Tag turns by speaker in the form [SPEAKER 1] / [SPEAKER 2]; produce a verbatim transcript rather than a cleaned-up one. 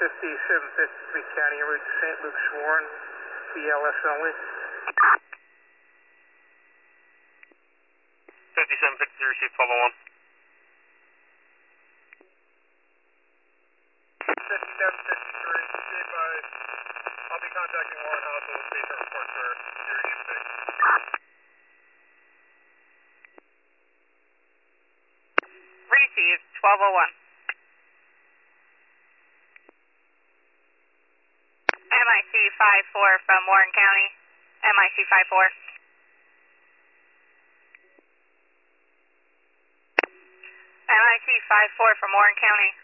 [SPEAKER 1] fifty-seven fifty-three County en route to Saint Luke's Warren, B L S only.
[SPEAKER 2] fifty-seven fifty-three, receive twelve oh one.
[SPEAKER 1] fifty-seven fifty-three, stand by. I'll be contacting Warren House with a station report for your E M C.
[SPEAKER 3] Receive twelve oh one. M I C five four from Warren County. M I C five four. M I C five four from Warren County.